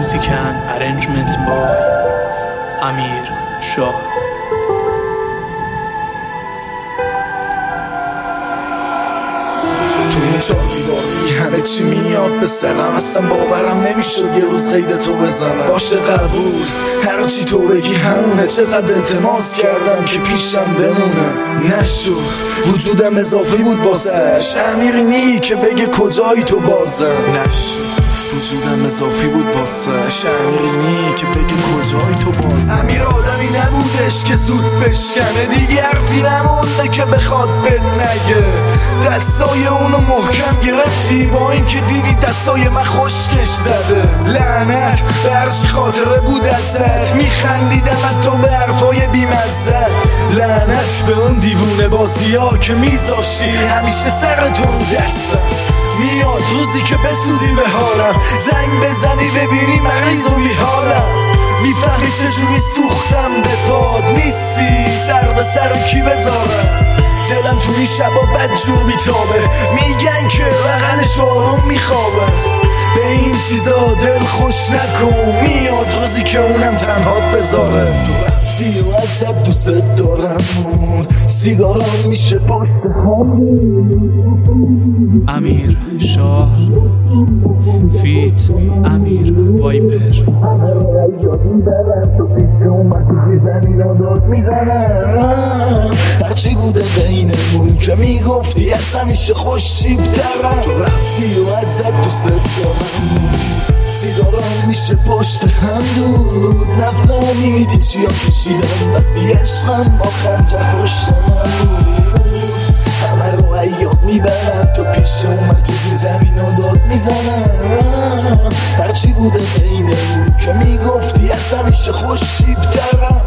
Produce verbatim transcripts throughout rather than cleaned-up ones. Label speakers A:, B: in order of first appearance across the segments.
A: Music and arrangements by امیر شاه.
B: تو این چار دیواری همه چی میاد به سرم، اصلا باورم نمیشد یه روز غیر تو بزنم. باشه قبول، هر چی تو بگی همونه. چقدر التماس کردم که پیشم بمونه، نشد. وجودم اضافی بود واسش، امیری نی که بگه کجایی تو بازم. نشد وجودم اضافی بود واسش، امیری نی که بگه کجایی تو بازم. امیر آدمی نبودش که زود بشکنه، دیگه حرفی نمونده که بخواد بد نگه. دستای اونو محکم گرفتی با این که دیدی دستای من خشکش زده. لعنت به هرچی خاطره بود ازت، میخندیدم حتی به حرفای بیمزت. لعنت به اون دیوونه بازی ها که میذاشتی همیشه سرتو رو دستم. میاد روزی که بسوزی به حالم، زنگ بزنی ببینی مریض و بیحالم. میفهمی چجوری سوختم به پاد نیستی، سر به سر کی بذارم. دلم تو این شبا بدجور بیتابه، میگن که بغلش آروم میخوابه. به این چیزا دل خوش نکن، میاد روزی که اونم تنهات بذاره. تو رفتی و ازت دوست دارم، سیگارم میشه پشت
A: امیر شاه فیت امیر وایپر.
B: هرچی بوده بینمون که میگفتی از همیشه خوشیب درم. تو رفتی و ازت دوست دارم، سیگارم میشه پشت هم دود. نفهمیدی چیا کشیدم وقتی عشقم با خنجر پشت من بود. همه رو ایاد میبرم تو پیش اومد، تو زیر زمین و داد میزنم. هرچی بوده بینمون که میگفتی از همیشه خوشیب درم.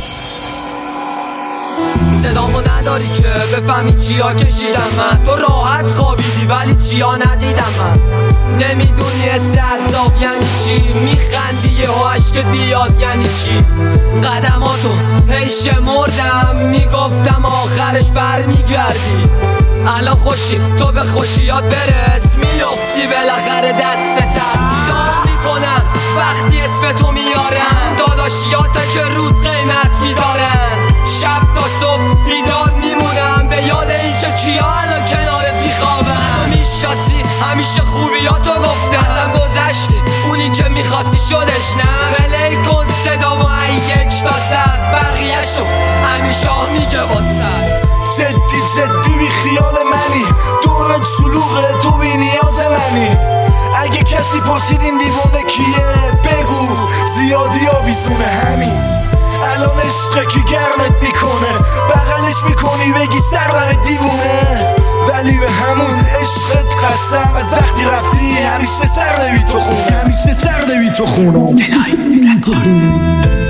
C: صدامو نداری که بفهمی چیا کشیدم من. تو راحت خوابیدی ولی چیا ندیدم من. نمیدونی حس عذاب یعنی چی، میخندی یه عشقت بیاد یعنی چی. قدماتو هی شمردم، میگفتم آخرش برمیگردی. الان خوشی تو به خوشیات برس، میافتی بالاخره دستت. دار میکنم وقتی اسم تو میارن، داداشیاتا که رود قیمت میذارن. شب تا صبح بیدار میمونم به یاد این که کیا الان کنارت میخوابن. میشناسی همیشه خوبیاتو گفتم، ازم گذشتی اونی که میخواستی شدش نه. پلی کن صدا و یک تا صد، بقیه شو همیشه میگه واسد.
B: جدی جدی بی خیال منی، دورت شلوغه تو بی نیاز منی. اگه کسی پرسید این دیوونه کیه بگو زیادی آویزونه همین. الان عشقه که گرمت میکنه، بغلش میکنی بگی سردم دیوونه. ولی به همون عشقت قسم، از وقتی رفتی همیشه سر نبی تو خونه، همیشه سر نبی تو خونه.